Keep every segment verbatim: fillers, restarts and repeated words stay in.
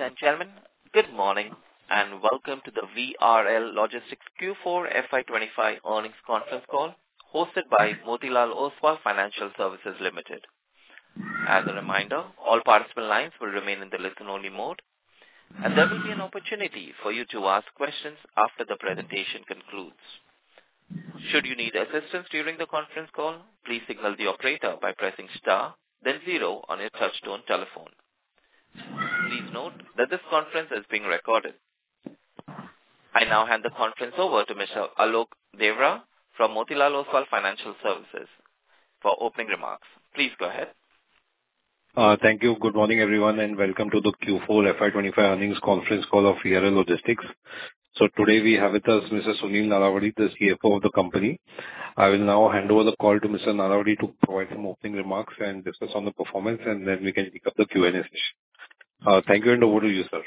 and gentlemen, good morning and welcome to the V R L Logistics Q four F Y twenty-five earnings conference call hosted by Motilal Oswal Financial Services Limited. As a reminder, all participant lines will remain in the listen-only mode, and there will be an opportunity for you to ask questions after the presentation concludes. Should you need assistance during the conference call, please signal the operator by pressing star, then zero on your touch-tone telephone. Please note that this conference is being recorded. I now hand the conference over to Mister Alok Devra from Motilal Oswal Financial Services for opening remarks. Please go ahead. Uh, thank you. Good morning, everyone, and welcome to the Q four F Y twenty-five earnings conference call of V R L Logistics. So today we have with us Mister Sunil Nalavadi, the C F O of the company. I will now hand over the call to Mister Nalavadi to provide some opening remarks and discuss on the performance, and then we can pick up the Q and A session. Uh, thank you, and over to you, sir.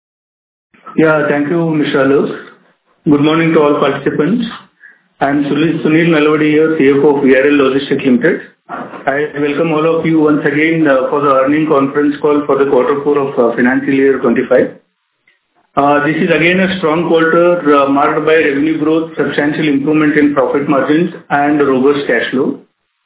Yeah, thank you, Mister Alok. Good morning to all participants. I am Sunil Nalavadi here, C F O of V R L Logistics Limited. I welcome all of you once again uh, for the earnings conference call for the quarter four of uh, financial year twenty-five. Uh, this is again a strong quarter uh, marked by revenue growth, substantial improvement in profit margins, and robust cash flow.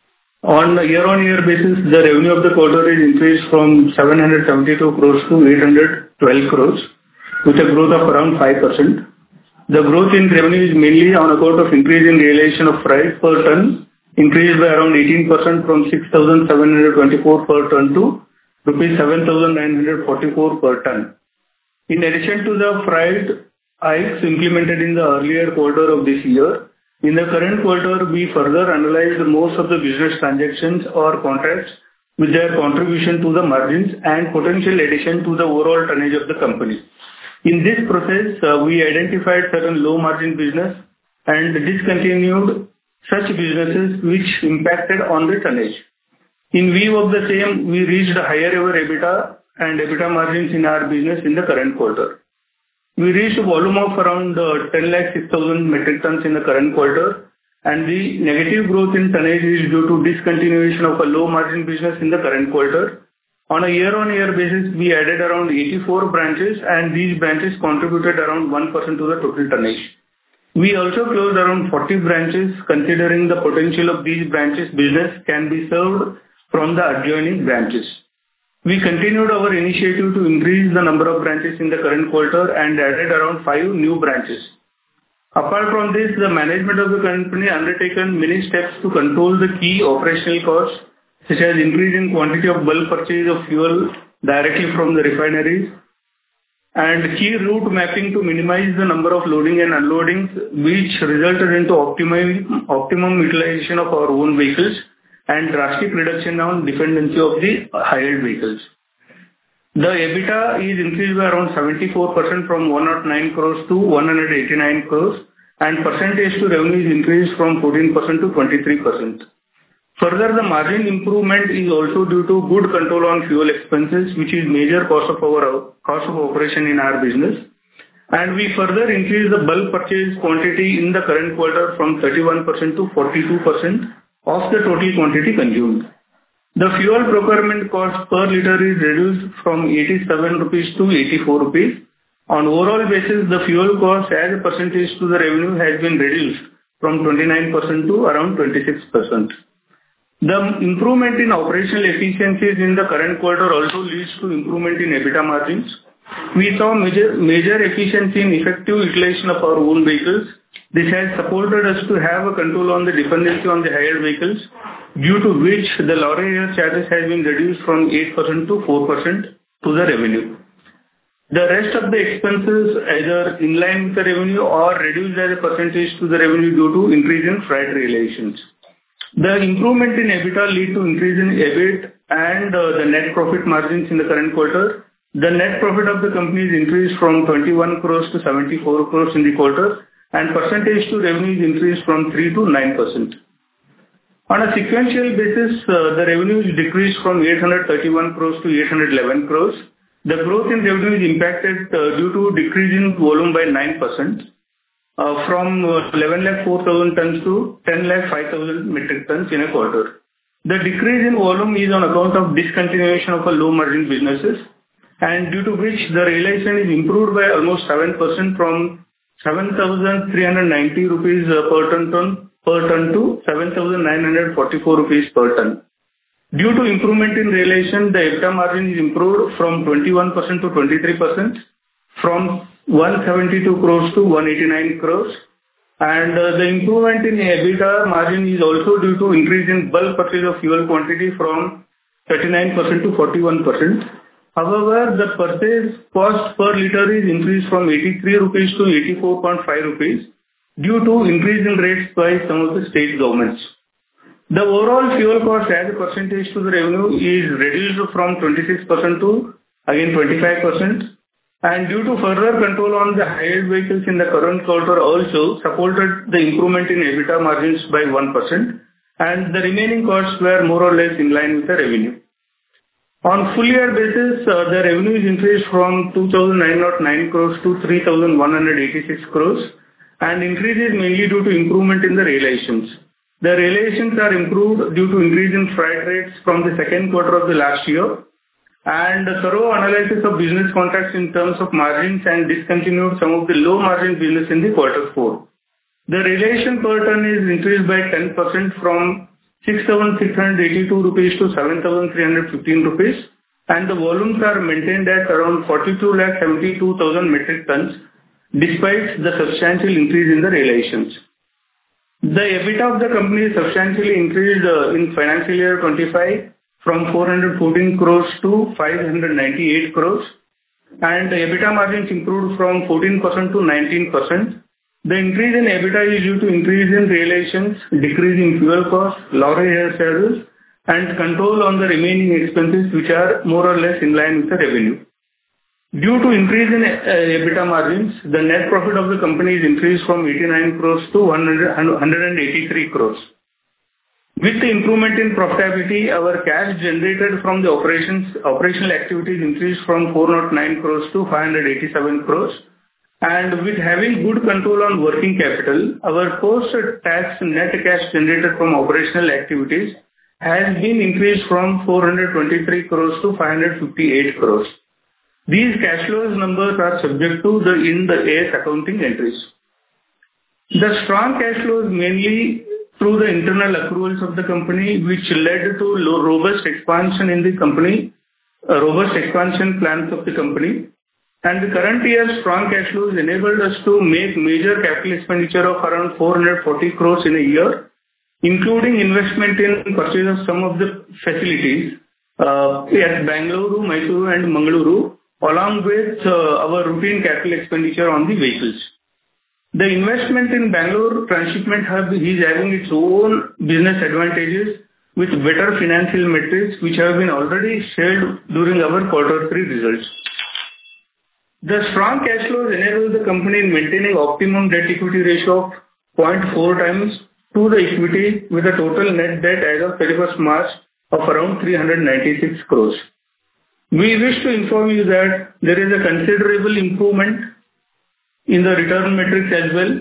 On a year-on-year basis, the revenue of the quarter is increased from seven hundred seventy-two crores to eight hundred twelve crores, with a growth of around five percent. The growth in revenue is mainly on account of increase in realization of freight per ton, increased by around eighteen percent from six thousand seven hundred twenty-four per ton to rupees seven thousand nine hundred forty-four per ton. In addition to the freight hikes implemented in the earlier quarter of this year, in the current quarter, we further analyzed most of the business transactions or contracts with their contribution to the margins and potential addition to the overall tonnage of the company. In this process, uh, we identified certain low-margin business and discontinued such businesses which impacted on the tonnage. In view of the same, we reached a higher ever EBITDA and EBITDA margins in our business in the current quarter. We reached a volume of around uh, ten lakh six thousand metric tons in the current quarter, and the negative growth in tonnage is due to discontinuation of a low-margin business in the current quarter. On a year-on-year basis, we added around eighty-four branches, and these branches contributed around one percent to the total tonnage. We also closed around forty branches, considering the potential of these branches business can be served from the adjoining branches. We continued our initiative to increase the number of branches in the current quarter and added around five new branches. Apart from this, the management of the company undertaken many steps to control the key operational costs, such as increasing quantity of bulk purchase of fuel directly from the refineries, and key route mapping to minimize the number of loading and unloadings, which resulted into optimum, optimum utilization of our own vehicles and drastic reduction on dependency of the hired vehicles. The EBITDA is increased by around seventy-four percent from one hundred nine crores to one hundred eighty-nine crores, and percentage to revenue is increased from fourteen percent to twenty-three percent. Further, the margin improvement is also due to good control on fuel expenses, which is major cost of our cost of operation in our business. And we further increased the bulk purchase quantity in the current quarter from thirty-one percent to forty-two percent of the total quantity consumed. The fuel procurement cost per liter is reduced from eighty-seven rupees to eighty-four rupees. On overall basis, the fuel cost as a percentage to the revenue has been reduced from twenty-nine percent to around twenty-six percent. The improvement in operational efficiencies in the current quarter also leads to improvement in EBITDA margins. We saw major, major efficiency in effective utilization of our own vehicles. This has supported us to have a control on the dependency on the hired vehicles, due to which the lorry charges has been reduced from eight percent to four percent to the revenue. The rest of the expenses either in line with the revenue or reduced as a percentage to the revenue due to increase in freight realizations. The improvement in EBITDA lead to increase in EBIT and uh, the net profit margins in the current quarter. The net profit of the company is increased from twenty-one crores to seventy-four crores in the quarter, and percentage to revenue is increased from three to nine percent. On a sequential basis, uh, the revenue is decreased from eight hundred thirty-one crores to eight hundred eleven crores. The growth in revenue is impacted uh, due to decrease in volume by nine percent. Uh, from uh, eleven lakh four thousand tons to ten lakh five thousand metric tons in a quarter. The decrease in volume is on account of discontinuation of a low margin businesses and due to which the realization is improved by almost seven percent from seven thousand three hundred ninety rupees per ton, ton per ton to seven thousand nine hundred forty-four rupees per ton. Due to improvement in realization, the EBITDA margin is improved from twenty-one percent to twenty-three percent, from one hundred seventy-two crores to one hundred eighty-nine crores. And uh, the improvement in EBITDA margin is also due to increase in bulk purchase of fuel quantity from thirty-nine percent to forty-one percent. However, the purchase cost per liter is increased from eighty-three rupees to eighty-four point five rupees due to increase in rates by some of the state governments. The overall fuel cost as a percentage to the revenue is reduced from twenty-six percent to again twenty-five percent. And due to further control on the hired vehicles in the current quarter also supported the improvement in EBITDA margins by one percent, and the remaining costs were more or less in line with the revenue. On full year basis, uh, the revenue is increased from two thousand nine hundred nine crores to three thousand one hundred eighty-six crores, and increase is mainly due to improvement in the realizations. The realizations are improved due to increase in freight rates from the second quarter of the last year, and a thorough analysis of business contracts in terms of margins and discontinued some of the low margin business in the quarter four. The realization per ton is increased by ten percent from six thousand six hundred eighty-two rupees to seven thousand three hundred fifteen rupees, and the volumes are maintained at around forty-two lakh seventy-two thousand metric tons despite the substantial increase in the realizations. The EBITDA of the company is substantially increased uh, in financial year twenty-five from four hundred fourteen crores to five hundred ninety-eight crores, and the EBITDA margins improved from fourteen percent to nineteen percent. The increase in EBITDA is due to increase in realizations, decrease in fuel costs, lower air charges, and control on the remaining expenses, which are more or less in line with the revenue. Due to increase in uh, EBITDA margins, the net profit of the company is increased from eighty-nine crores to one hundred eighty-three crores. With the improvement in profitability, our cash generated from the operations, operational activities increased from four hundred nine crores to five hundred eighty-seven crores. And with having good control on working capital, our post-tax net cash generated from operational activities has been increased from four hundred twenty-three crores to five hundred fifty-eight crores. These cash flows numbers are subject to the Ind AS accounting entries. The strong cash flows mainly through the internal accruals of the company, which led to low, robust expansion in the company, uh, robust expansion plans of the company. And the current year's strong cash flows enabled us to make major capital expenditure of around four hundred forty crores in a year, including investment in purchase of some of the facilities uh, at Bangalore, Mysuru and Mangaluru, along with uh, our routine capital expenditure on the vehicles. The investment in Bangalore transshipment hub is having its own business advantages with better financial metrics, which have been already shared during our quarter three results. The strong cash flows enable the company in maintaining optimum debt equity ratio of zero point four times to the equity, with a total net debt as of thirty-first March of around three hundred ninety-six crores. We wish to inform you that there is a considerable improvement in the return metrics as well.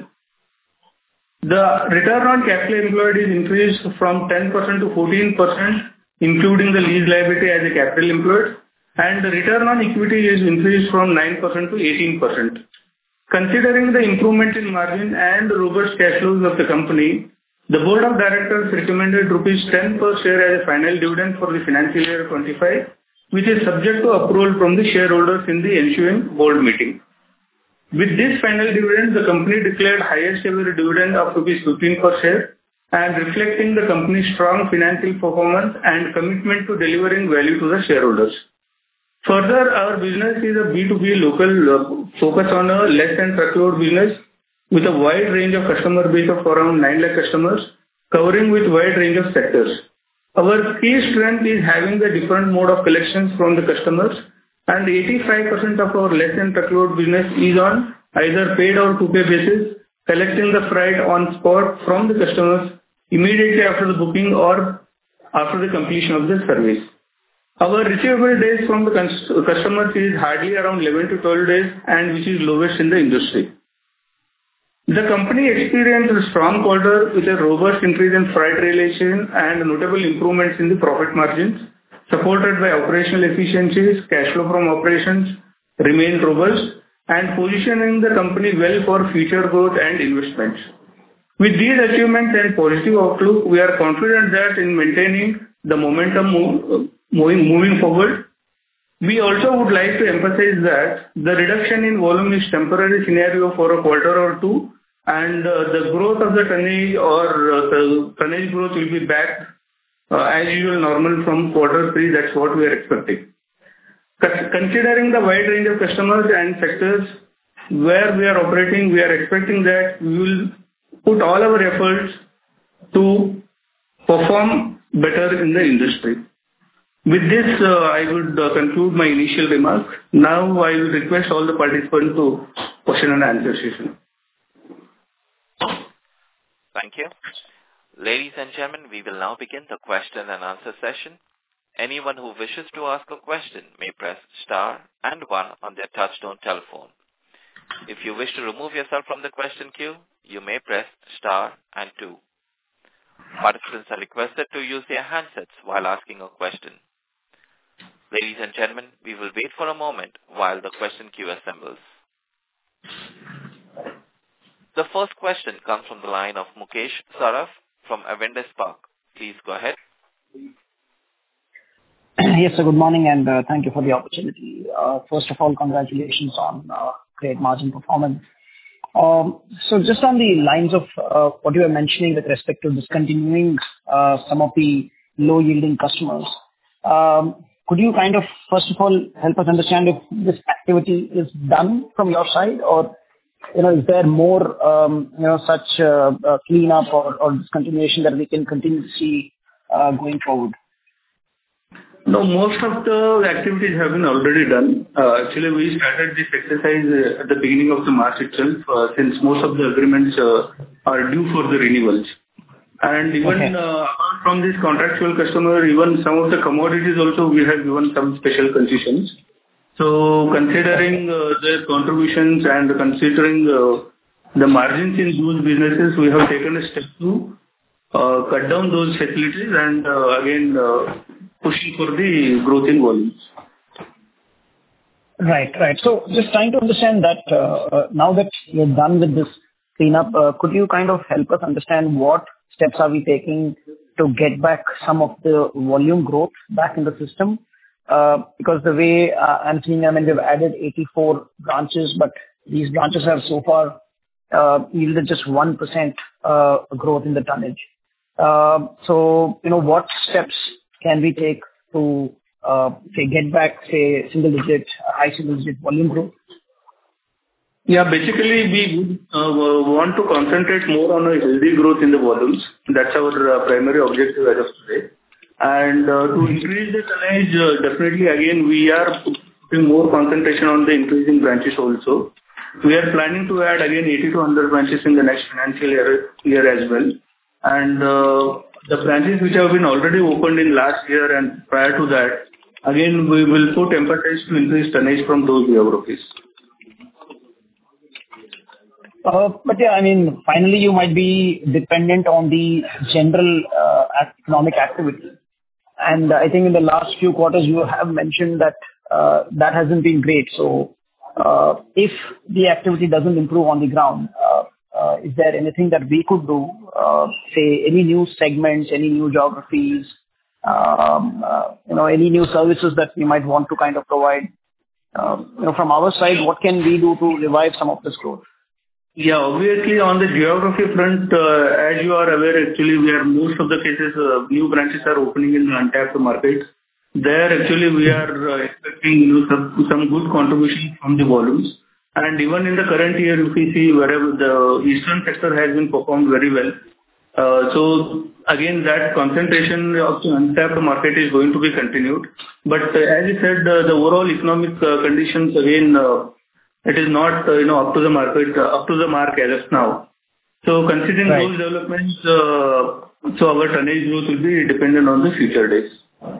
The return on capital employed is increased from ten percent to fourteen percent, including the lease liability as a capital employed, and the return on equity is increased from nine percent to eighteen percent. Considering the improvement in margin and robust cash flows of the company, the board of directors recommended rupees ten per share as a final dividend for the financial year twenty-five, which is subject to approval from the shareholders in the ensuing board meeting. With this final dividend, the company declared highest ever dividend of rupees fifteen per share, and reflecting the company's strong financial performance and commitment to delivering value to the shareholders. Further, our business is a B two B local uh, focus on a less than truckload business with a wide range of customer base of around nine lakh customers, covering with wide range of sectors. Our key strength is having the different mode of collections from the customers, and eighty-five percent of our less than truckload business is on either paid or to pay basis, collecting the freight on spot from the customers immediately after the booking or after the completion of the service. Our receivable days from the customers is hardly around eleven to twelve days, and which is lowest in the industry. The company experienced a strong quarter with a robust increase in freight realization and notable improvements in the profit margins, supported by operational efficiencies, cash flow from operations remain robust, and positioning the company well for future growth and investments. With these achievements and positive outlook, we are confident that in maintaining the momentum move, moving, moving forward. We also would like to emphasize that the reduction in volume is temporary scenario for a quarter or two, and uh, the growth of the tonnage or uh, the tonnage growth will be back uh, as usual normal from quarter three. That's what we are expecting. Considering the wide range of customers and sectors where we are operating, we are expecting that we will put all our efforts to perform better in the industry. With this, uh, I would uh, conclude my initial remarks. Now I will request all the participants to question and answer session. Thank you. Ladies and gentlemen, we will now begin the question and answer session. Anyone who wishes to ask a question may press star and one on their touchtone telephone. If you wish to remove yourself from the question queue, you may press star and two. Participants are requested to use their handsets while asking a question. Ladies and gentlemen, we will wait for a moment while the question queue assembles. The first question comes from the line of Mukesh Saraf from Avendus Spark. Please go ahead. Yes, sir. Good morning, and uh, thank you for the opportunity. Uh, first of all, congratulations on uh, great margin performance. Um, so just on the lines of uh, what you were mentioning with respect to discontinuing uh, some of the low-yielding customers, um, could you kind of, first of all, help us understand if this activity is done from your side, or you know, is there more um, you know such uh, uh, cleanup or, or discontinuation that we can continue to see uh, going forward? No, most of the activities have been already done. Uh, actually, we started this exercise uh, at the beginning of the March itself, uh, since most of the agreements uh, are due for the renewals. And even okay. uh, apart from this contractual customer, even some of the commodities also we have given some special concessions. So considering uh, their contributions and considering uh, the margins in those businesses, we have taken a step to uh, cut down those facilities and uh, again uh, pushing for the growth in volumes. Right, right. So just trying to understand that uh, uh, now that you're done with this cleanup, uh, could you kind of help us understand what steps are we taking to get back some of the volume growth back in the system? Uh, because the way uh, I'm seeing, I mean, we've added eighty-four branches, but these branches have so far uh, yielded just one percent uh, growth in the tonnage. Uh, so, you know, what steps can we take to, uh, say, get back, say, single-digit, high single-digit volume growth? Yeah, basically, we uh, want to concentrate more on a healthy growth in the volumes. That's our uh, primary objective as of today. And uh, to increase the tonnage, uh, definitely, again, we are putting more concentration on the increasing branches also. We are planning to add, again, eighty to one hundred branches in the next financial year, year as well. And uh, the branches which have been already opened in last year and prior to that, again, we will put emphasis to increase tonnage from those geographies. Uh, but yeah, I mean, finally, you might be dependent on the general uh, economic activity. And I think in the last few quarters, you have mentioned that uh, that hasn't been great. So uh, if the activity doesn't improve on the ground, uh, Uh, is there anything that we could do, uh, say any new segments, any new geographies, um, uh, you know, any new services that we might want to kind of provide? Uh, you know, from our side, what can we do to revive some of this growth? Yeah, obviously on the geography front, uh, as you are aware, actually we are most of the cases, uh, new branches are opening in the untapped market. There actually we are uh, expecting you know, some, some good contribution from the volumes. And even in the current year, if we see wherever the eastern sector has been performed very well. Uh, so again, that concentration of the untapped market is going to be continued. But uh, as you said, uh, the overall economic uh, conditions again, uh, it is not uh, you know up to the market, uh, up to the mark as of now. So considering right. those developments, uh, so our tonnage growth will be dependent on the future days.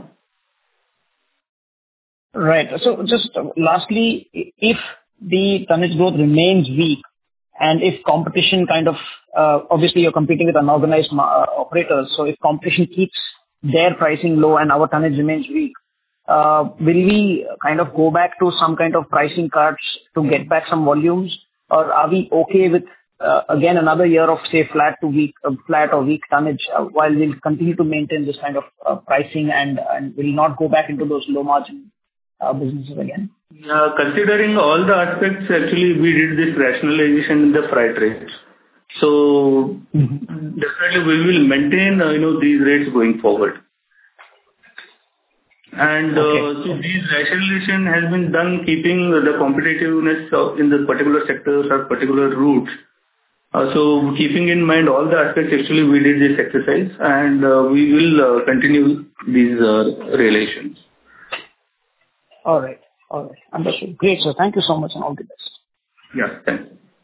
Right. So just uh, lastly, if the tonnage growth remains weak, and if competition kind of, uh, obviously you're competing with unorganized uh, operators, so if competition keeps their pricing low and our tonnage remains weak, uh, will we kind of go back to some kind of pricing cuts to get back some volumes? Or are we okay with, uh, again, another year of, say, flat to weak, uh, flat or weak tonnage, uh, while we'll continue to maintain this kind of uh, pricing and and will not go back into those low margin uh, businesses again? Yeah, considering all the aspects, actually, we did this rationalization in the freight rates. So Mm-hmm. definitely we will maintain, uh, you know, these rates going forward. And uh, Okay. so this rationalization has been done keeping the competitiveness of in the particular sectors or particular routes. Uh, So keeping in mind all the aspects, actually, we did this exercise, and uh, we will uh, continue these uh, relations. All right. All right. Understood. Great, sir. Thank you so much, and all the best. Yeah, thanks.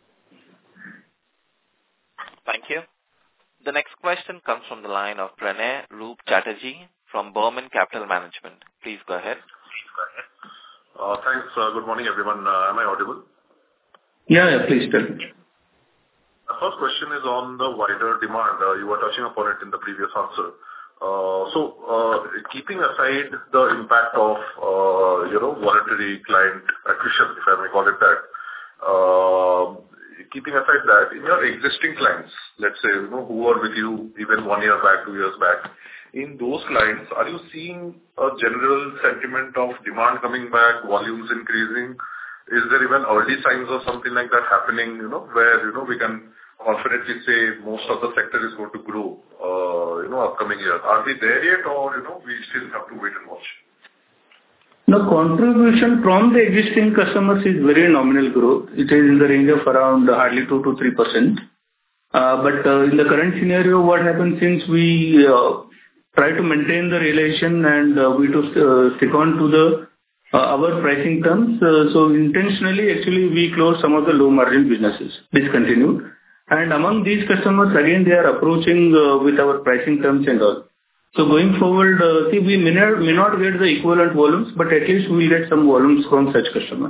Thank you. The next question comes from the line of Pranay Roop Chatterjee from Burman Capital Management. Please go ahead. Uh, Thanks. uh, Good morning, everyone. Uh, Am I audible? Yeah, yeah, please tell me. My first question is on the wider demand. Uh, You were touching upon it in the previous answer. Uh, So, uh, keeping aside the impact of, uh, you know, voluntary client attrition, if I may call it that, uh, keeping aside that, in your existing clients, let's say, you know, who are with you even one year back, two years back, in those clients, are you seeing a general sentiment of demand coming back, volumes increasing? Is there even early signs of something like that happening, you know, where, you know, we can confidently say most of the sector is going to grow, uh, you know, upcoming years? Are we there yet, or, you know, we still have to wait and watch? The contribution from the existing customers is very nominal growth. It is in the range of around hardly two to three percent. Uh, But uh, in the current scenario, what happens since we uh, try to maintain the relation and uh, we to uh, stick on to the uh, our pricing terms, uh, so intentionally, actually, we close some of the low margin businesses, discontinued. And among these customers, again, they are approaching uh, with our pricing terms and all. So going forward, uh, see, we may not, may not get the equivalent volumes, but at least we will get some volumes from such customers.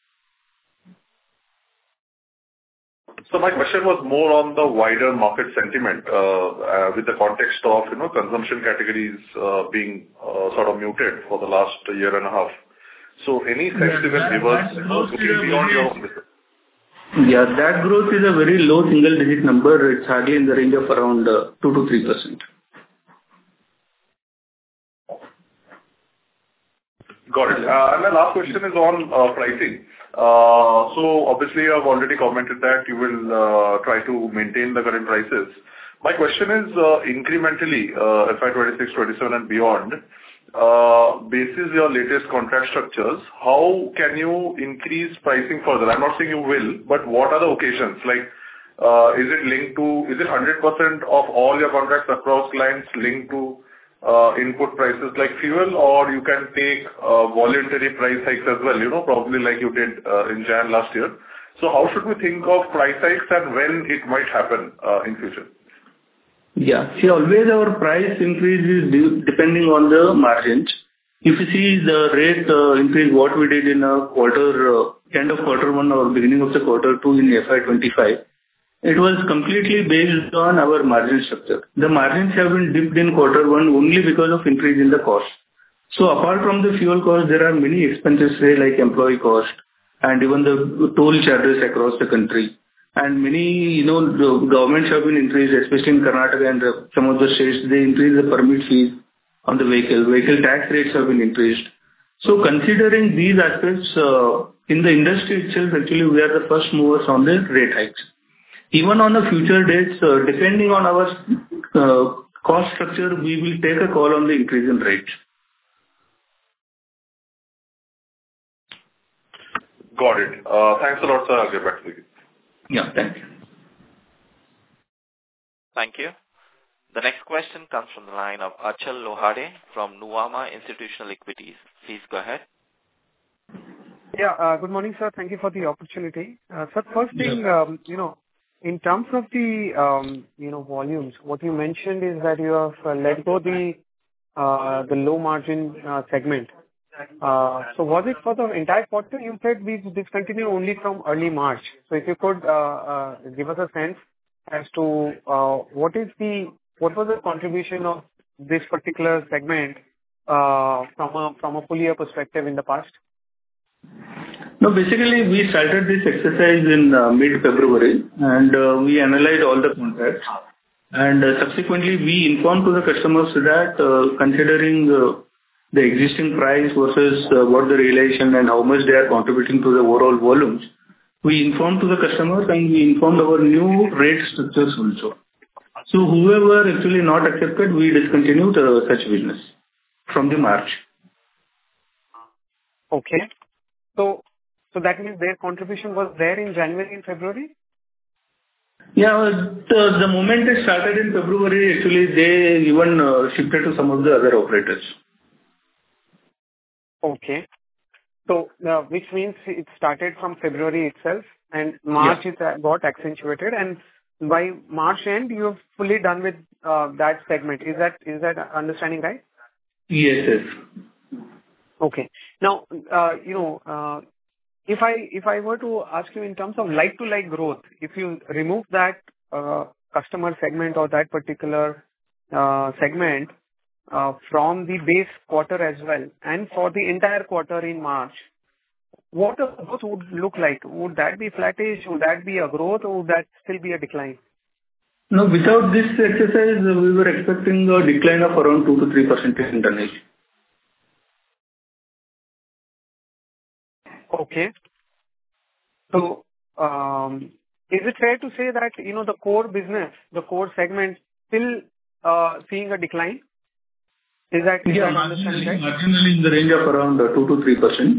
So my question was more on the wider market sentiment, uh, uh, with the context of, you know, consumption categories uh, being uh, sort of muted for the last year and a half. So any sensitive that- levers that growth looking is a beyond very- your own business? Yeah, that growth is a very low single digit number. It's hardly in the range of around uh, two to three percent. Got it. Uh, And my last question is on uh, pricing. Uh, So obviously, you have already commented that you will uh, try to maintain the current prices. My question is, uh, incrementally, uh, F Y twenty-six, twenty-seven and beyond, uh, basis your latest contract structures, how can you increase pricing further? I'm not saying you will, but what are the occasions? Like, uh, is it linked to... Is it one hundred percent of all your contracts across clients linked to uh, input prices like fuel, or you can take uh, voluntary price hikes as well, you know, probably like you did uh, in January last year. So how should we think of price hikes and when it might happen uh, in future? Yeah. See, always our price increase is de- depending on the margins. If you see the rate uh, increase, what we did in a quarter, uh, end of quarter one or beginning of the quarter two in F Y twenty-five, it was completely based on our margin structure. The margins have been dipped in quarter one only because of increase in the cost. So apart from the fuel cost, there are many expenses, say, like employee cost and even the toll charges across the country. And many, you know, the governments have been increased, especially in Karnataka and uh, some of the states, they increase the permit fees on the vehicle. Vehicle tax rates have been increased. So considering these aspects, uh, in the industry itself, actually, we are the first movers on the rate hikes. Even on the future dates, uh, depending on our uh, cost structure, we will take a call on the increase in rates. Got it. Uh, Thanks a lot, sir. I'll get back to you. Yeah, thank you. Thank you. The next question comes from the line of Achal Lohade from Nuvama Institutional Equities. Please go ahead. Yeah, uh, good morning, sir. Thank you for the opportunity. Uh, Sir, first thing, um, you know, in terms of the, um, you know, volumes, what you mentioned is that you have uh, let go the uh, the low margin uh, segment. Uh, So was it for the entire quarter? You said we discontinued only from early March. So if you could uh, uh, give us a sense as to uh, what is the what was the contribution of this particular segment uh, from a from a full year perspective in the past? No, basically, we started this exercise in uh, mid-February, and uh, we analyzed all the contracts. And uh, subsequently, we informed to the customers that uh, considering uh, the existing price versus uh, what the realization and how much they are contributing to the overall volumes, we informed to the customers and we informed our new rate structures also. So whoever actually not accepted, we discontinued uh, such business from the March. Okay. So, so that means their contribution was there in January and February? Yeah, the, the moment it started in February, actually they even uh, shifted to some of the other operators. Okay. So, uh, which means it started from February itself and March Yeah. it uh, got accentuated, and by March end you have fully done with uh, that segment. Is that is that understanding right? Yes, yes. Okay. Now, uh, you know, uh, if I if I were to ask you in terms of like-to-like growth, if you remove that uh, customer segment or that particular uh, segment uh, from the base quarter as well, and for the entire quarter in March, what a growth would look like? Would that be flattish? Would that be a growth, or would that still be a decline? No, without this exercise, uh, we were expecting a decline of around two to three percent in tonnage. Okay. So, um, is it fair to say that, you know, the core business, the core segment, still uh, seeing a decline? Is that is Yeah, that understanding marginally, right? marginally in the range of around uh, two to three percent.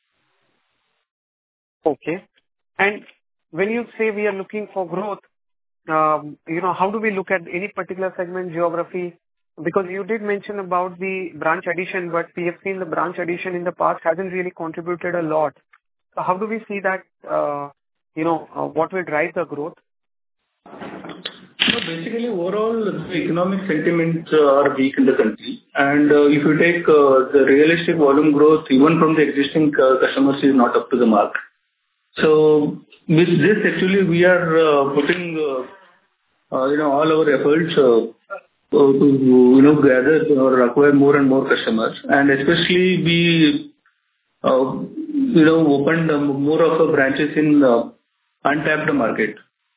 Okay. And when you say we are looking for growth, um, you know, how do we look at any particular segment, geography? Because you did mention about the branch addition, but we have seen the branch addition in the past hasn't really contributed a lot. So how do we see that, uh, you know, uh, what will drive the growth? No, basically, overall, the economic sentiments uh, are weak in the country. And uh, if you take uh, the realistic volume growth, even from the existing uh, customers, is not up to the mark. So with this, actually, we are uh, putting, uh, uh, you know, all our efforts uh, uh, to, you know, gather or acquire more and more customers. And especially we, uh, you know, opened uh, more of our branches in uh, untapped market.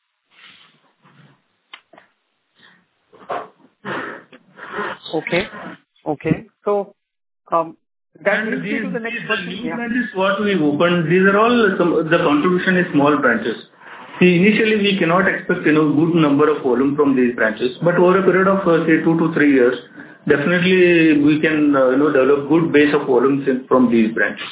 Okay. Okay. So, um, that And brings me these, to the next these question. new Yeah. branches, what we opened, these are all some, the contribution is small branches. See, initially we cannot expect, you know, good number of volume from these branches, but over a period of, uh, say, two to three years, definitely we can, uh, you know, develop good base of volumes in, from these branches.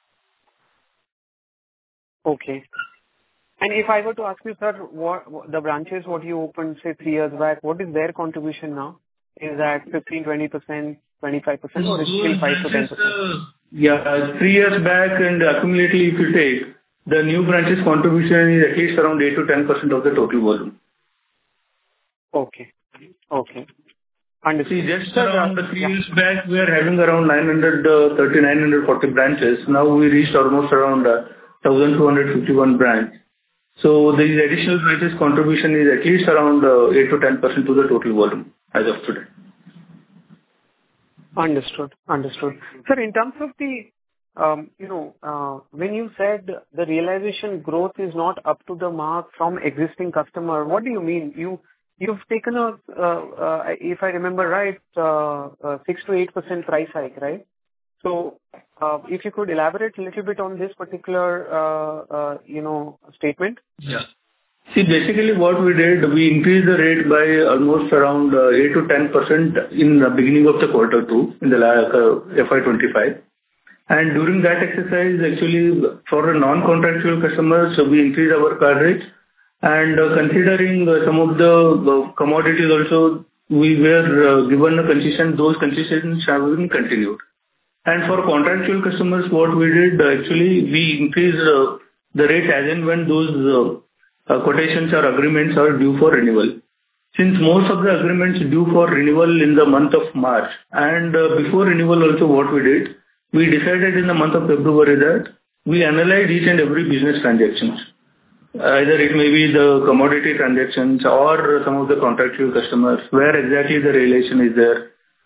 Okay. And if I were to ask you, sir, what, what the branches what you opened, say, three years back, what is their contribution now? Is that fifteen, twenty percent, twenty-five percent, or is it still five to ten percent? Uh, yeah, three years back and accumulatively, if you take, the new branches contribution is at least around eight to ten percent of the total volume. Okay. Okay. Understood. See, just Sir, around uh, three yeah. years back, we are having around nine hundred thirty, nine hundred forty branches. Now we reached almost around uh, one thousand two hundred fifty-one branch. So these additional branches contribution is at least around uh, eight to ten percent to the total volume as of today. Understood. Understood. Sir, in terms of the, um, you know, uh, when you said the realization growth is not up to the mark from existing customer, what do you mean? You, you've taken a, uh, uh, if I remember right, uh, uh, six to eight percent price hike, right? So, uh, if you could elaborate a little bit on this particular, uh, uh, you know, statement. Yeah. See, basically what we did, we increased the rate by almost around uh, eight to ten percent in the beginning of the quarter two, in the uh, F Y twenty-five. And during that exercise, actually, for the non-contractual customers, we increased our card rates. And uh, considering uh, some of the uh, commodities also, we were uh, given a concession, those concessions have been continued. And for contractual customers, what we did, uh, actually, we increased uh, the rate as and when those uh, uh, quotations or agreements are due for renewal. Since most of the agreements due for renewal in the month of March, and uh, before renewal also what we did, we decided in the month of February that we analyze each and every business transactions. Either it may be the commodity transactions or some of the contractual customers, where exactly the relation is there,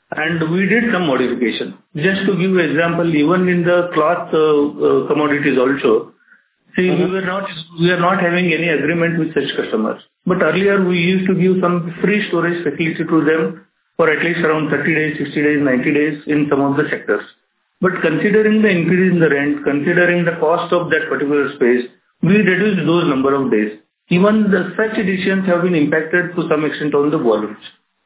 and we did some modification. Just to give you example, even in the cloth uh, uh, commodities also, see, mm-hmm. we were not we are not having any agreement with such customers. But earlier we used to give some free storage facility to them for at least around thirty days, sixty days, ninety days in some of the sectors. But considering the increase in the rent, considering the cost of that particular space, we reduced those number of days. Even the such decisions have been impacted to some extent on the volumes.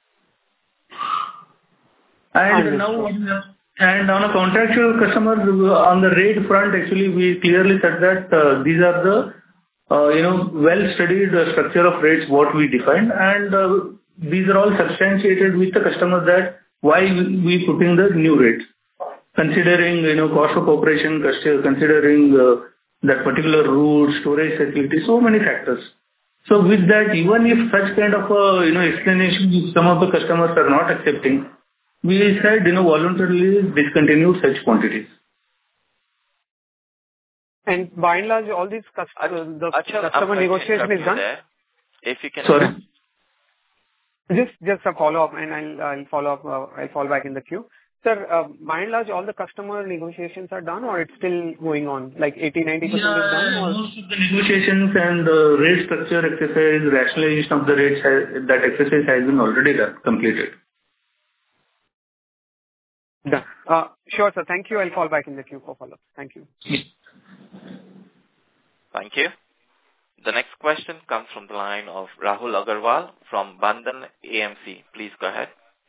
And now, and on a contractual customer, on the rate front, actually, we clearly said that uh, these are the, uh, you know, well-studied uh, structure of rates, what we defined, and uh, these are all substantiated with the customer that why we putting the new rates. Considering, you know, cost of operation, considering uh, that particular route, storage facility, so many factors. So with that, even if such kind of, uh, you know, explanation, some of the customers are not accepting, we said, you know, voluntarily discontinue such quantities. And by and large, all these cust- uh, the Achha, customer negotiation is done? There. If you can... Sorry? Just just a follow-up, and I'll I'll follow up, uh, I'll fall back in the queue. Sir, uh, by and large, all the customer negotiations are done, or it's still going on, like eighty to ninety percent yeah, is done? Or? Most of the negotiations and uh, rate structure exercise, rationalization of the rates, has, that exercise has been already done, completed. Done. Uh, sure, sir. Thank you. I'll fall back in the queue for follow-up. Thank you. Thank you. The next question comes from the line of Rahul Agarwal from Bandhan A M C. Please go ahead.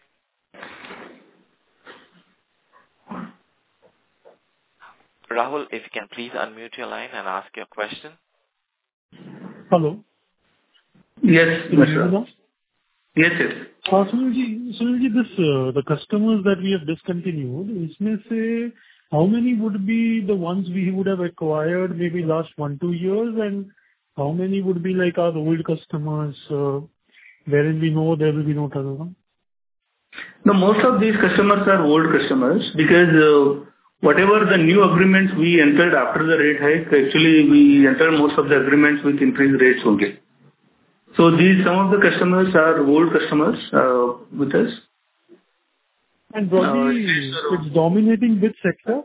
Rahul, if you can please unmute your line and ask your question. Hello. Yes, Mister Yes, yes. Uh, Sunilji, Sunilji, this, uh, the customers that we have discontinued, इसमें से how many would be the ones we would have acquired maybe last one, two years, and how many would be like our old customers, uh, wherein we know there will be no turnaround? No, most of these customers are old customers because uh, whatever the new agreements we entered after the rate hike, actually we entered most of the agreements with increased rates only. So these, some of the customers are old customers uh, with us. And broadly, uh, it's dominating which sector?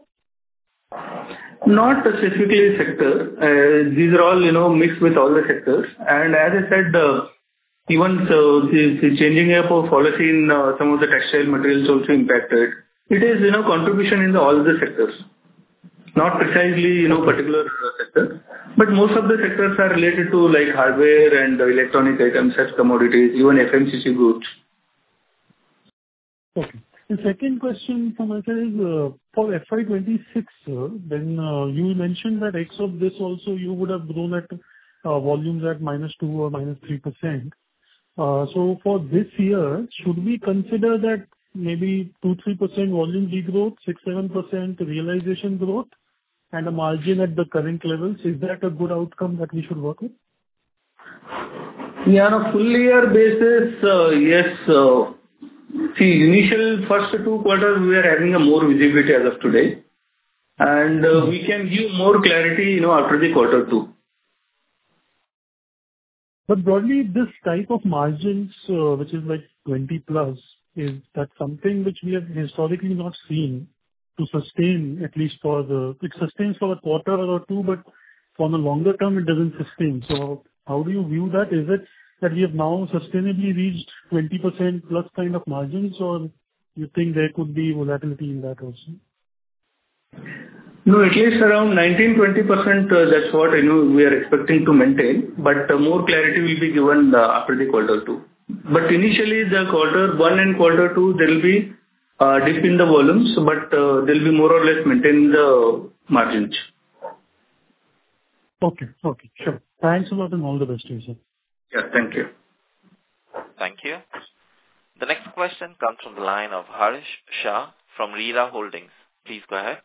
Not specifically sector. Uh, these are all, you know, mixed with all the sectors. And as I said, uh, even so, the, the changing up of policy in uh, some of the textile materials also impacted. It is, you know, contribution in the, all the sectors. Not precisely, you know, particular sector, but most of the sectors are related to like hardware and electronic items, such commodities, even F M C G goods. Okay. The second question from my side is, uh, for F Y twenty-six, uh, then uh, you mentioned that X of this also you would have grown at uh, volumes at minus two or minus three percent. Uh, so for this year, should we consider that maybe two to three percent volume degrowth, six to seven percent realization growth, and a margin at the current levels? Is that a good outcome that we should work with? Yeah, on a full year basis, uh, yes. Uh, see, initial first two quarters, we are having a more visibility as of today. And uh, we can give more clarity, you know, after the quarter two. But broadly, this type of margins, uh, which is like twenty plus, is that something which we have historically not seen to sustain, at least for the, it sustains for a quarter or two, but for the longer term, it doesn't sustain. So how do you view that? Is it that we have now sustainably reached twenty percent plus kind of margins, or you think there could be volatility in that also? No, at least around nineteen to twenty percent, uh, that's what I know we are expecting to maintain, but uh, more clarity will be given uh, after the quarter two. But initially, the quarter one and quarter two, there will be uh, dip in the volumes, but uh, there will be more or less maintain the margins. Okay, okay, sure. Thanks a lot and all the best to you, sir. Yeah, thank you. Thank you. The next question comes from the line of Harish Shah from Rira Holdings. Please go ahead.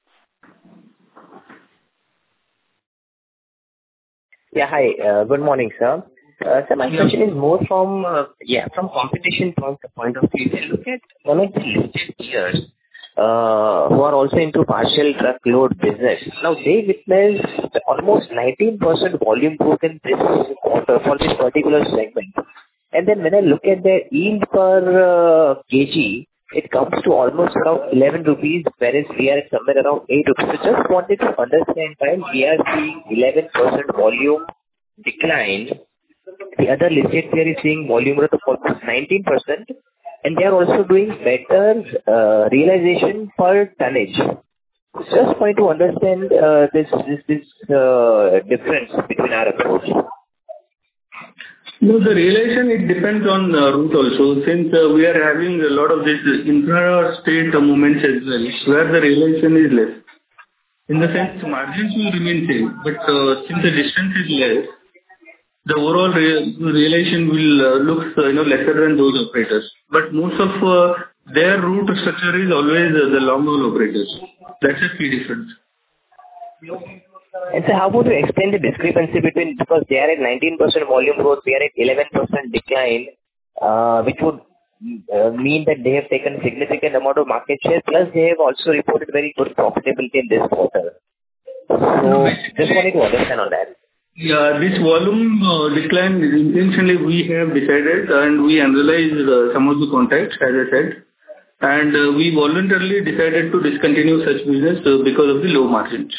Yeah, hi. Uh, good morning, sir. Uh, so my question is more from uh, yeah from competition point, point of view. If you look at one of the listed peers uh, who are also into partial truckload business, now they witnessed almost nineteen percent volume growth in this quarter for this particular segment. And then when I look at their yield per uh, kg, it comes to almost around eleven rupees, whereas we are at somewhere around eight rupees. So just wanted to understand, while we are seeing eleven percent volume decline, the other listed player is seeing volume growth of almost nineteen percent, and they are also doing better uh, realization per tonnage. Just wanted to understand uh, this this this uh, difference between our approach. No, the realization, it depends on uh, route also. Since uh, we are having a lot of this intra-state uh, movements as well, where the realization is less. In the sense, margins will remain same, but uh, since the distance is less, the overall re- realization will uh, look uh, you know lesser than those operators. But most of uh, their route structure is always uh, the long haul operators. That's a key difference. And so how would you explain the discrepancy between, because they are at nineteen percent volume growth, we are at eleven percent decline, uh, which would uh, mean that they have taken a significant amount of market share, plus they have also reported very good profitability in this quarter. So No, just wanted to understand on that. Yeah, this volume uh, decline intentionally we have decided, and we analyzed uh, some of the contacts, as I said, and uh, we voluntarily decided to discontinue such business uh, because of the low margins.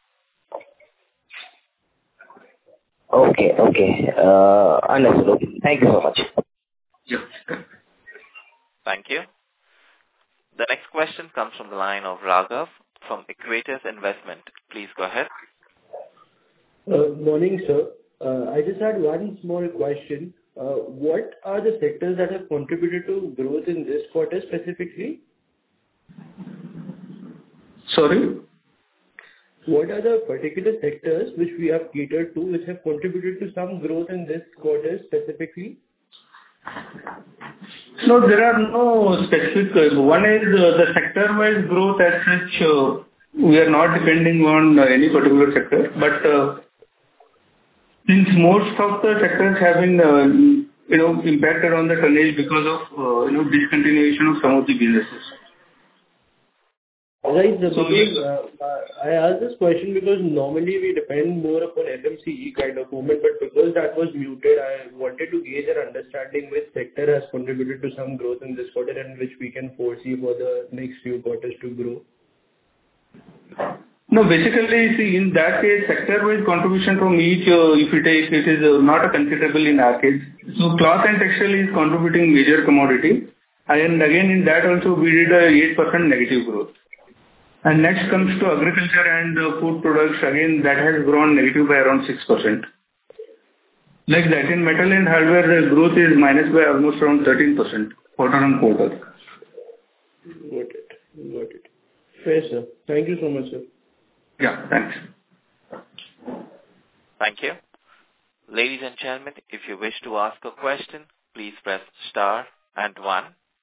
Okay, okay. Uh, understood. Okay. Thank you so much. Yeah. Thank you. The next question comes from the line of Raghav from Equatus Investment. Please go ahead. Uh, morning, sir. Uh, I just had one small question. Uh, what are the sectors that have contributed to growth in this quarter specifically? Sorry? What are the particular sectors which we have catered to, which have contributed to some growth in this quarter specifically? No, there are no specific. uh, One is uh, the sector-wise growth as such, uh, we are not depending on uh, any particular sector. But uh, since most of the sectors have been, uh, you know, impacted on the tonnage because of, uh, you know, discontinuation of some of the businesses. Right, sir, So because we- uh, uh, I asked this question because normally we depend more upon F M C G kind of movement, but because that was muted, I wanted to gauge an understanding which sector has contributed to some growth in this quarter and which we can foresee for the next few quarters to grow. No, basically, see, in that case, sector-wise contribution from each, uh, if you take, it is uh, not a considerable in our case. So cloth and textile is contributing major commodity. And again, in that also, we did a eight percent negative growth. And next comes to agriculture and uh, food products. Again, that has grown negative by around six percent. Like that, in metal and hardware, the growth is minus by almost around thirteen percent, quarter on quarter. Got it. Got it. Fair, sir. Thank you so much, sir. Yeah, thanks. Thank you. Ladies and gentlemen, if you wish to ask a question, please press star and one.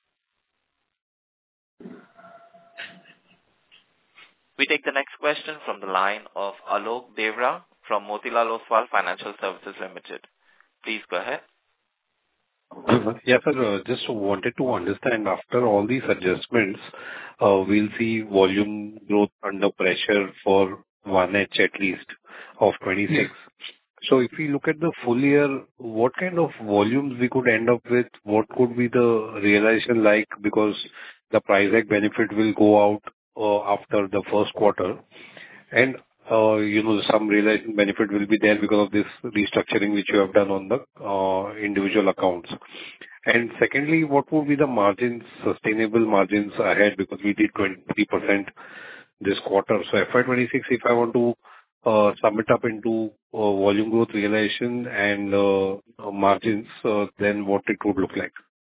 We take the next question from the line of Alok Devra from Motilal Oswal Financial Services Limited. Please go ahead. Yes, sir. uh, Just wanted to understand, after all these adjustments, uh, we'll see volume growth under pressure for one H at least of twenty-six. So if we look at the full year, what kind of volumes we could end up with? What could be the realization like? Because the price hike benefit will go out uh, after the first quarter. And Uh, you know, some realization benefit will be there because of this restructuring which you have done on the uh, individual accounts. And secondly, what would be the margins, sustainable margins ahead? Because we did twenty-three percent this quarter. So F Y twenty-six, if I want to uh, sum it up into uh, volume growth realization and uh, uh, margins, uh, then what it would look like?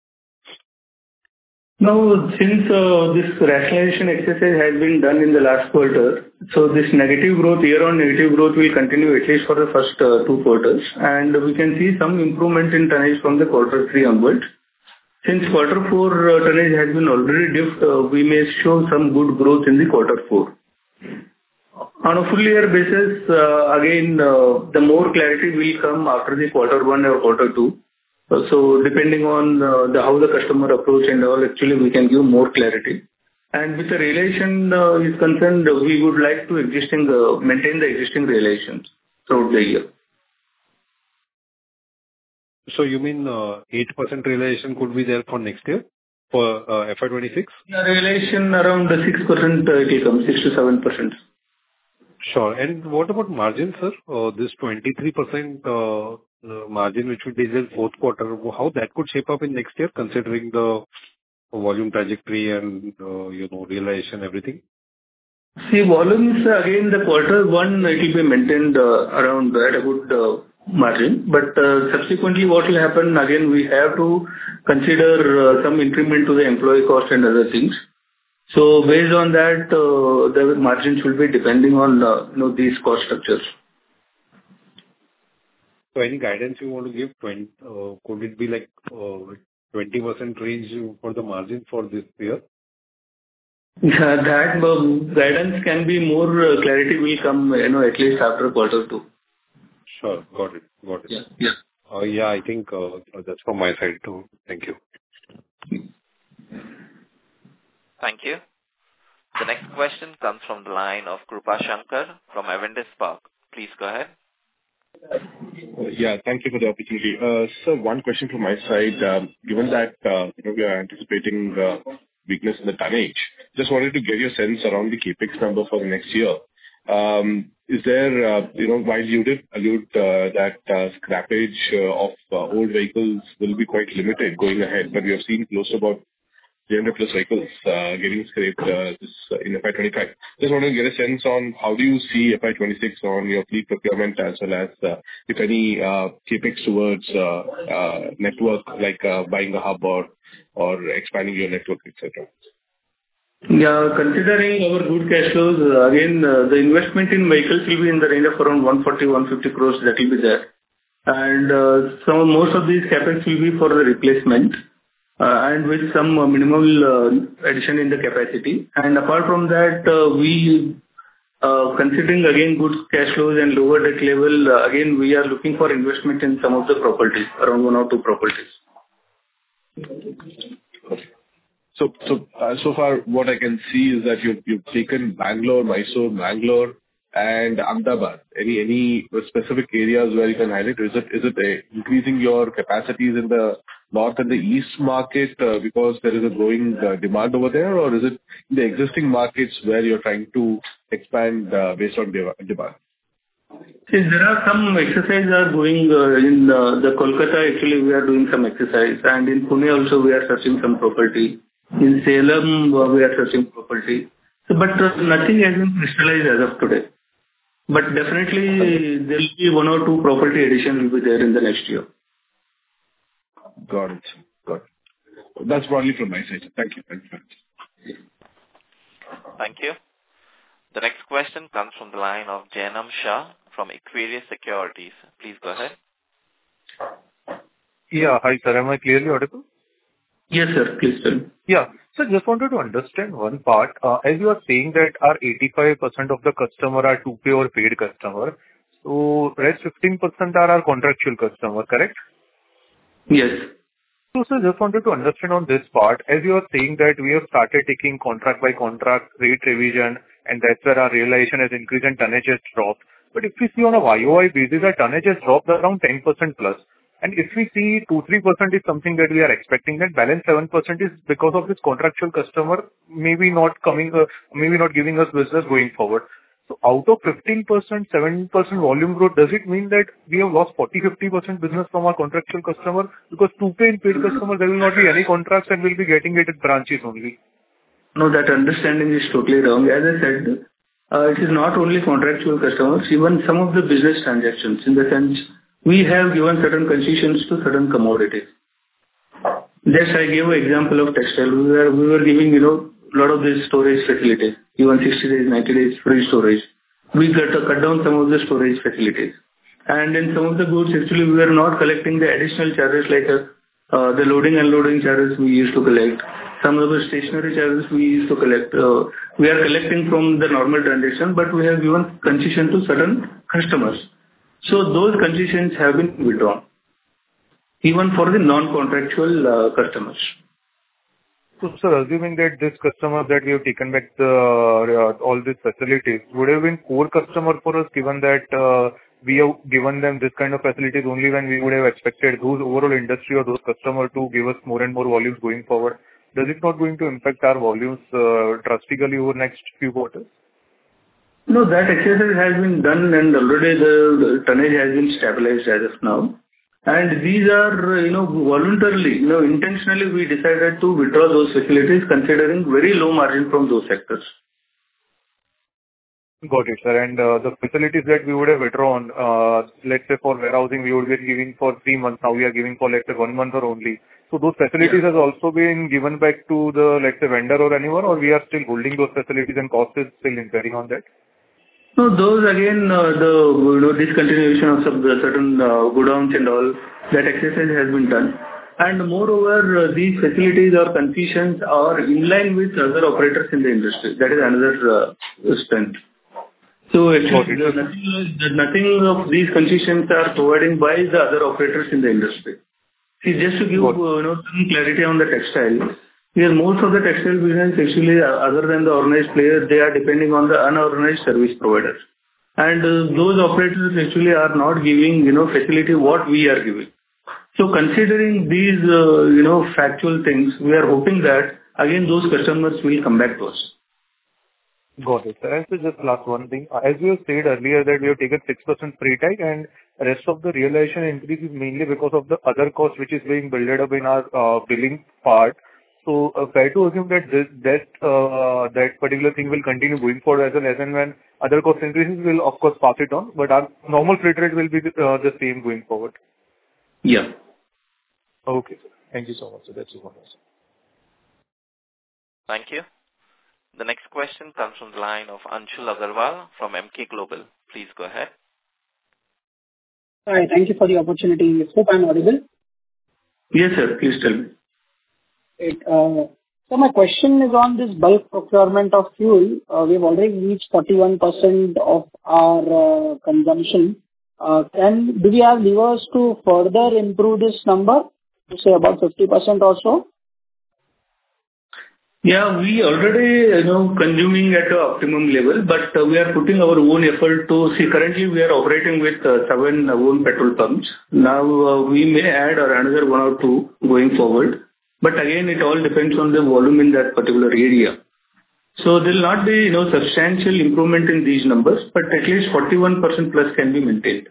Now, since uh, this rationalization exercise has been done in the last quarter, so this negative growth, year-on negative growth will continue at least for the first uh, two quarters, and we can see some improvement in tonnage from the quarter three onwards. Since quarter four uh, tonnage has been already dipped, uh, we may show some good growth in the quarter four. On a full year basis, uh, again, uh, the more clarity will come after the quarter one or quarter two. So depending on uh, the how the customer approach and all, actually we can give more clarity. And with the realization uh, is concerned, we would like to existing uh, maintain the existing realizations throughout the year. So you mean uh, eight percent realization could be there for next year? for uh, F Y twenty-six? Yeah, realization around the six percent it will come, six to seven percent. Sure. And what about margin, sir? Uh, This twenty-three percent uh, uh, margin which we did in fourth quarter, how that could shape up in next year, considering the volume trajectory and, uh, you know, realization, everything? See, volumes, uh, again, the quarter one, it will be maintained uh, around at a good uh, margin. But uh, subsequently, what will happen, again, we have to consider uh, some increment to the employee cost and other things. So based on that, uh, the margins will be depending on, uh, you know, these cost structures. So any guidance you want to give? twenty, uh, could it be like uh, twenty percent range for the margin for this year? Yeah, that uh, guidance can be more, uh, clarity will come, you know, at least after quarter two. Sure. Got it. Got it. Yeah. Yeah. Uh, Yeah, I think uh, that's from my side, too. Thank you. Thank you. The next question comes from the line of Krupa Shankar from Avendus Spark. Please go ahead. Yeah, thank you for the opportunity. Uh, So one question from my side. Um, Given that, uh, you know, we are anticipating uh, weakness in the tonnage, just wanted to get your sense around the CapEx number for the next year. Um, Is there, uh, you know, while you did allude uh, that uh, scrappage uh, of uh, old vehicles will be quite limited going ahead, but we have seen close to about three hundred plus vehicles uh, getting scraped uh, this uh, in F Y twenty-five. Just wanted to get a sense on how do you see F Y twenty-six on your fleet procurement, as well as, uh, if any, uh, CapEx towards uh, uh, network, like uh, buying a hub or or expanding your network, et cetera. Yeah, considering our good cash flows, uh, again, uh, the investment in vehicles will be in the range of around one forty to one fifty crores, that will be there. And uh, some, most of these CapEx will be for the replacement, uh, and with some uh, minimal uh, addition in the capacity. And apart from that, uh, we, uh, considering again good cash flows and lower debt level, uh, again, we are looking for investment in some of the properties, around one or two properties. So, so, uh, so far, what I can see is that you've, you've taken Bangalore, Mysore, Bangalore, and Ahmedabad. Any, any specific areas where you can highlight? Is it, is it uh, increasing your capacities in the north and the east market, uh, because there is a growing uh, demand over there? Or is it in the existing markets where you're trying to expand uh, based on de- demand? See, there are some exercises are going uh, in uh, the Kolkata. Actually, we are doing some exercise, and in Pune also we are searching some property. In Salem, uh, we are searching property. So, but uh, nothing has been crystallized as of today. But definitely there will be one or two property addition will be there in the next year. Got it. Got it. That's broadly from my side. Thank you. Thank you. Thank you. The next question comes from the line of Jainam Shah from Equirus Securities. Please go ahead. Yeah. Hi, sir. Am I clearly audible? Yes, sir. Please tell me. Yeah. So just wanted to understand one part. Uh, as you are saying that our eighty-five percent of the customer are to-pay or paid customer, so rest fifteen percent are our contractual customer, correct? Yes. So, sir, just wanted to understand on this part, as you are saying that we have started taking contract by contract rate revision, and that's where our realization has increased and tonnage has dropped. But if we see on a Y O Y basis, our tonnage has dropped around ten percent plus. And if we see two to three percent is something that we are expecting, that balance seven percent is because of this contractual customer maybe not coming, uh, maybe not giving us business going forward. So out of fifteen percent, seven percent volume growth, does it mean that we have lost forty to fifty percent business from our contractual customer? Because to-pay and paid customer, there will not be any contracts and we'll be getting it at branches only. No, that understanding is totally wrong. As I said, uh, it is not only contractual customers, even some of the business transactions, in the sense we have given certain concessions to certain commodities. Just I gave an example of textile. We were, we were giving, you know, a lot of these storage facilities, even sixty days, ninety days free storage. We cut, cut down some of the storage facilities. And in some of the goods, actually, we were not collecting the additional charges like uh, uh, the loading and unloading charges we used to collect. Some of the stationary charges we used to collect. Uh, we are collecting from the normal transaction, but we have given concession to certain customers. So those concessions have been withdrawn, even for the non-contractual uh, customers. So, sir, assuming that this customer that we have taken back the, uh, all these facilities would have been core customer for us, given that uh, we have given them this kind of facilities only when we would have expected those overall industry or those customers to give us more and more volumes going forward. does it not going to impact our volumes uh, drastically over next few quarters? No, that exercise has been done and already the tonnage has been stabilized as of now. And these are, you know, voluntarily, you know, intentionally we decided to withdraw those facilities considering very low margin from those sectors. Got it, sir. And uh, the facilities that we would have withdrawn, uh, let's say for warehousing, we would be giving for three months. Now we are giving for, let's say, one month or only. So those facilities yeah. has also been given back to the, let's say, vendor or anyone, or we are still holding those facilities and cost is still incurring on that? No, those again, uh, the you know, discontinuation of some the certain uh, godowns and all, that exercise has been done. And moreover, uh, these facilities or concessions are in line with other operators in the industry. That is another uh, strength. So actually, the nothing, the nothing of these concessions are provided by the other operators in the industry. See, just to give uh, you know, some clarity on the textile, because most of the textile business actually, uh, other than the organized players, they are depending on the unorganized service providers. And uh, those operators actually are not giving, you know, facility what we are giving. So considering these, uh, you know, factual things, we are hoping that again those customers will come back to us. Got it, sir. And so just last one thing. As you have said earlier that we have taken six percent freight hike and rest of the realization increase is mainly because of the other cost which is being built up in our uh, billing part. So uh, fair to assume that this, that uh, that particular thing will continue going forward as well as and when other cost increases will of course pass it on, but our normal freight rate will be the, uh, the same going forward. Yeah. Okay, sir. Thank you so much. So that's it. Thank you. The next question comes from the line of Anshul Agarwal from Emkay Global. Please go ahead. Hi, thank you for the opportunity. Hope I'm audible. Yes, sir. Please tell me. It, uh, so my question is on this bulk procurement of fuel. Uh, we've already reached forty-one percent of our uh, consumption. Uh, can do we have levers to further improve this number to say about fifty percent or so? Yeah, we already, you know, consuming at the optimum level, but uh, we are putting our own effort to see. Currently, we are operating with uh, seven own petrol pumps. Now, uh, we may add or another one or two going forward. But again, it all depends on the volume in that particular area. So there will not be, you know, substantial improvement in these numbers, but at least forty-one percent plus can be maintained.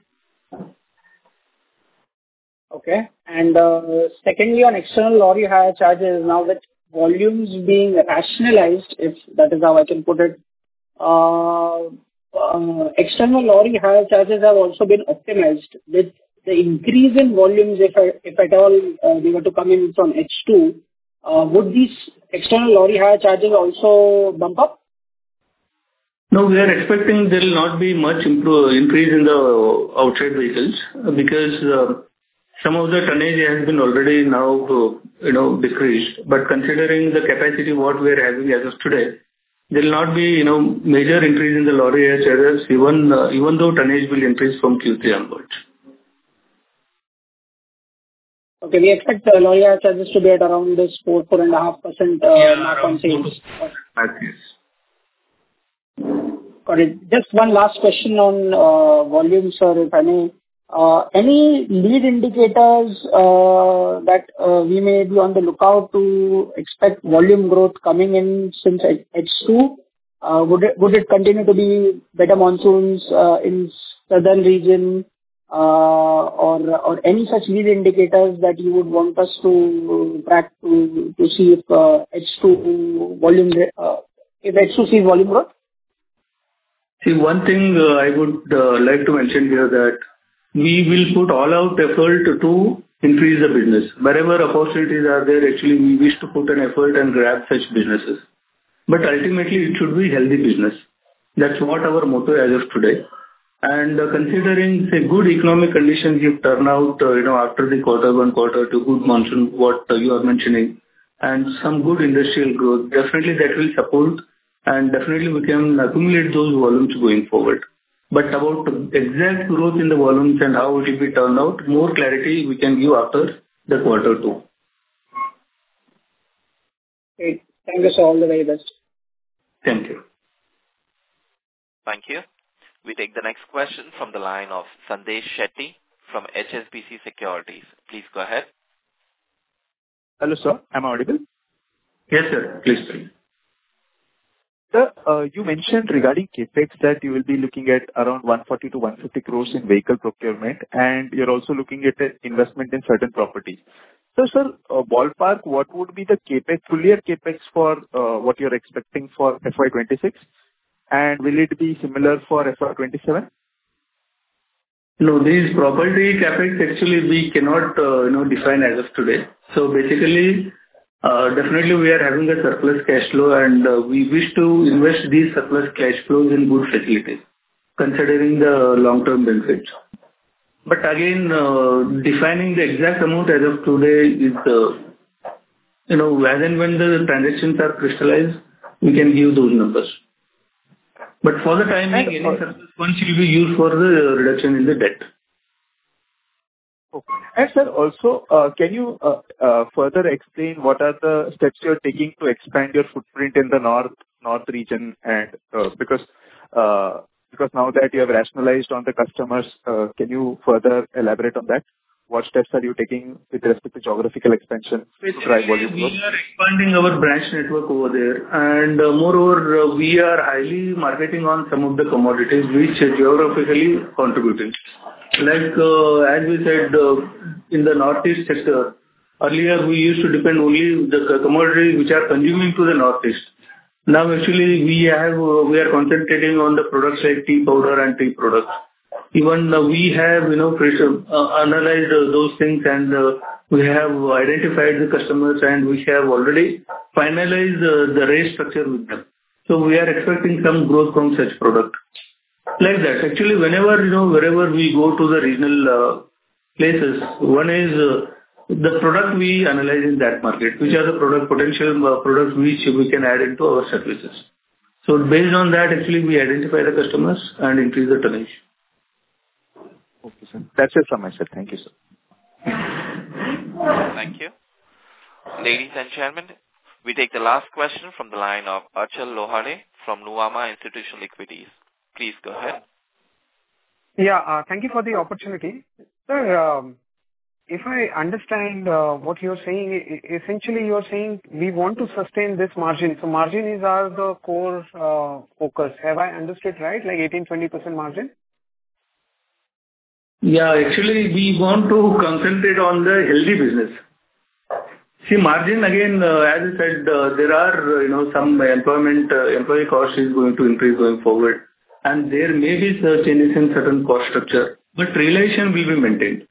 Okay. And uh, secondly, on external lorry hire charges, now that volumes being rationalized, if that is how I can put it, uh, uh, external lorry hire charges have also been optimized. With the increase in volumes, if I, if at all uh, they were to come in from H two, uh, would these external lorry hire charges also bump up? No, we are expecting there will not be much improve, increase in the outside vehicles because uh, some of the tonnage has been already now, uh, you know, decreased. But considering the capacity what we are having as of today, there will not be, you know, major increase in the lorry hire charges, even uh, even though tonnage will increase from Q three onwards. Okay, we expect the lorry hire charges to be at around this four four and a half percent mark on sales. Yes. Got it. Just one last question on uh, volume, sir, if I may. Uh, any lead indicators uh, that uh, we may be on the lookout to expect volume growth coming in since H two? Uh, would it would it continue to be better monsoons uh, in southern region uh, or or any such lead indicators that you would want us to track to to see if uh, H two volume uh, if H two sees volume growth? See, one thing uh, I would uh, like to mention here that we will put all out effort to increase the business. Wherever opportunities are there, actually we wish to put an effort and grab such businesses. But ultimately it should be healthy business. That's what our motto as of today. And uh, considering say good economic conditions you turn out, uh, you know, after the quarter one, quarter two, good monsoon, what uh, you are mentioning, and some good industrial growth, definitely that will support and definitely we can accumulate those volumes going forward. But about exact growth in the volumes and how it will be turned out, more clarity we can give after the quarter two. Great. Thank you, sir. All the very best. Thank you. Thank you. We take the next question from the line of Sandesh Shetty from H S B C Securities. Please go ahead. Hello, sir. Am I audible? Yes, sir. Please, please. Sir, uh, you mentioned regarding CapEx that you will be looking at around one forty to one fifty crores in vehicle procurement, and you're also looking at an investment in certain properties. So, sir, uh, ballpark, what would be the CapEx, full year CapEx for uh, what you're expecting for F Y twenty-six? And will it be similar for F Y twenty-seven? No, these property CapEx actually we cannot, uh, you know, define as of today. So basically, uh, definitely we are having a surplus cash flow, and uh, we wish to invest these surplus cash flows in good facilities, considering the long-term benefits. But again, uh, defining the exact amount as of today is, uh, you know, as and when the transactions are crystallized, we can give those numbers. But for the time being, any surplus funds will be used for the reduction in the debt. Okay. And sir, also, uh, can you uh, uh, further explain what are the steps you're taking to expand your footprint in the north north region? And uh, because uh, because now that you have rationalized on the customers, uh, can you further elaborate on that? What steps are you taking with respect to geographical expansion to drive volume growth? We are expanding our branch network over there, and uh, moreover, uh, we are highly marketing on some of the commodities which are geographically contributing. Like, uh, as we said, uh, in the Northeast sector, earlier we used to depend only the commodities which are consuming to the Northeast. Now, actually, we have uh, we are concentrating on the products like tea powder and tea products. Even uh, we have, you know, uh, analyzed uh, those things, and uh, we have identified the customers, and we have already finalized uh, the rate structure with them. So we are expecting some growth from such product. Like that. Actually, whenever, you know, wherever we go to the regional uh, places, one is uh, the product we analyze in that market, which are the product potential uh, products which we can add into our services. So based on that, actually, we identify the customers and increase the tonnage. Okay, sir. That's it from my side. Thank you, sir. Thank you. Ladies and gentlemen, we take the last question from the line of Achal Lohade from Nuvama Institutional Equities. Please go ahead. Yeah, uh, thank you for the opportunity. Sir, um, if I understand uh, what you're saying, essentially you're saying we want to sustain this margin. So margin is our the core uh, focus. Have I understood right? Like eighteen to twenty percent margin? Yeah, actually, we want to concentrate on the healthy business. See, margin again, uh, as I said, uh, there are, uh, you know, some employment, uh, employee cost is going to increase going forward, and there may be uh, changes in certain cost structure, but realization will be maintained.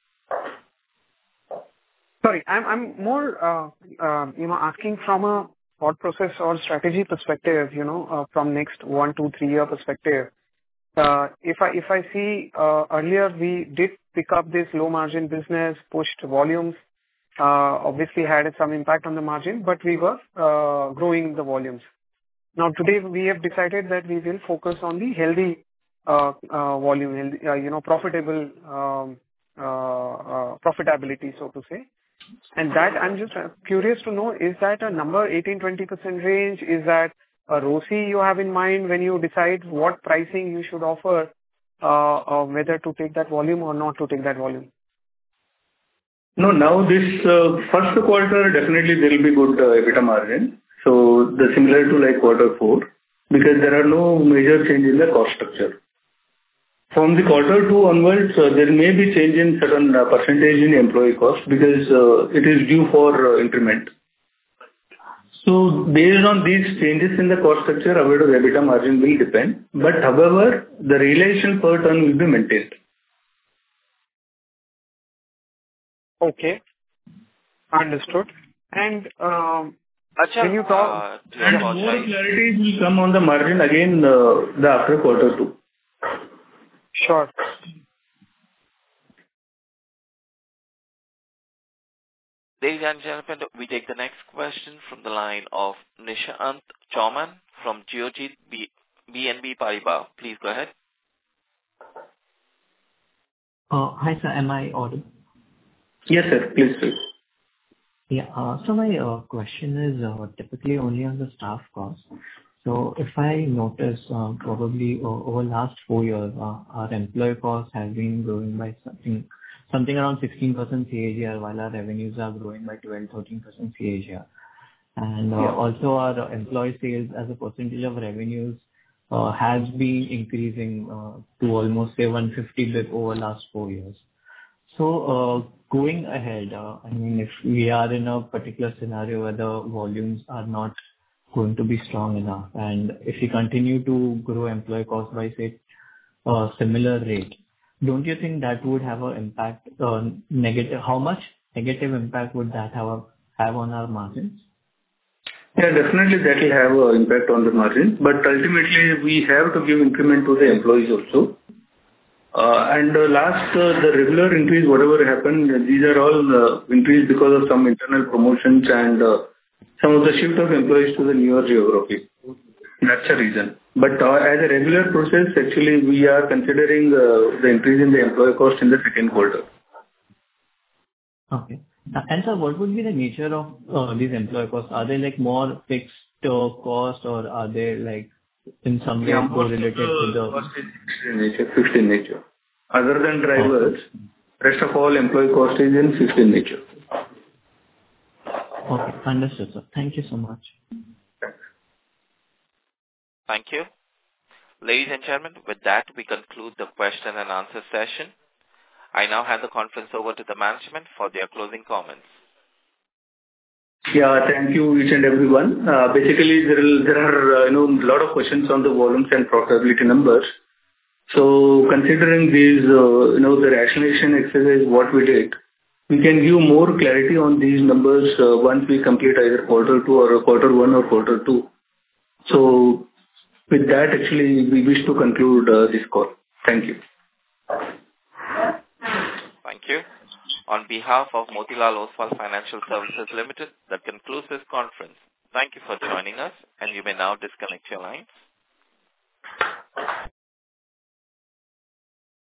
Sorry, I'm I'm more, uh, uh, you know, asking from a thought process or strategy perspective, you know, uh, from next one, two, three year perspective. Uh, if I if I see uh, earlier we did pick up this low margin business, pushed volumes, uh, obviously had some impact on the margin, but we were uh, growing the volumes. Now today we have decided that we will focus on the healthy uh, uh, volume, healthy, uh, you know, profitable um, uh, uh, profitability, so to say. And that I'm just curious to know, is that a number eighteen to twenty percent range? Is that a R O C E you have in mind when you decide what pricing you should offer, uh, or whether to take that volume or not to take that volume? No, now this uh, first quarter, definitely there will be good uh, EBITDA margin. So the similar to like quarter four, because there are no major change in the cost structure. From the quarter two onwards, uh, there may be change in certain uh, percentage in employee cost because uh, it is due for uh, increment. So based on these changes in the cost structure, our EBITDA margin will depend. But however, the realization per ton will be maintained. Okay. Understood. And um, Achal, can you talk? Uh, and more clarity will come on the margin again uh, the after quarter two. Sure. Ladies and gentlemen, we take the next question from the line of Nishant Chauman from Geojit B- BNP Paribas. Please go ahead. Uh, hi, sir. Am I audible? Yes, sir. Please, please. Yeah. Uh, so my uh, question is uh, typically only on the staff cost. So if I notice, uh, probably uh, over last four years, uh, our employee costs have been growing by something something around sixteen percent C A G R, while our revenues are growing by twelve to thirteen percent C A G R. And uh, Yeah. also our employee sales as a percentage of revenues uh, has been increasing uh, to almost say one hundred fifty basis points over last four years. So uh, going ahead, uh, I mean, if we are in a particular scenario where the volumes are not going to be strong enough, and if we continue to grow employee cost by say a similar rate, don't you think that would have an impact on negative? How much negative impact would that have a, have on our margins? Yeah, definitely that will have an impact on the margin, but ultimately we have to give increment to the employees also. Uh, and uh, last, uh, the regular increase, whatever happened, these are all uh, increased because of some internal promotions and uh, some of the shift of employees to the newer geography. That's the reason. But uh, as a regular process, actually we are considering uh, the increase in the employee cost in the second quarter. Okay. And sir, what would be the nature of uh, these employee costs? Are they like more fixed uh, cost, or are they like in some way Yeah, correlated to the... cost is fixed in nature, fixed in nature. Other than drivers, rest of all employee cost is in fixed in nature. Okay, understood, sir. Thank you so much. Thank you. Ladies and gentlemen, with that, we conclude the question and answer session. I now hand the conference over to the management for their closing comments. Yeah, thank you each and everyone. Uh, basically, there, will, there are uh, you know a lot of questions on the volumes and profitability numbers. So, considering these, uh, you know, the rationalization exercise, what we did, we can give more clarity on these numbers uh, once we complete either quarter two or quarter one or quarter two. So, with that, actually, we wish to conclude uh, this call. Thank you. Thank you. On behalf of Motilal Oswal Financial Services Limited, that concludes this conference. Thank you for joining us, and you may now disconnect your lines.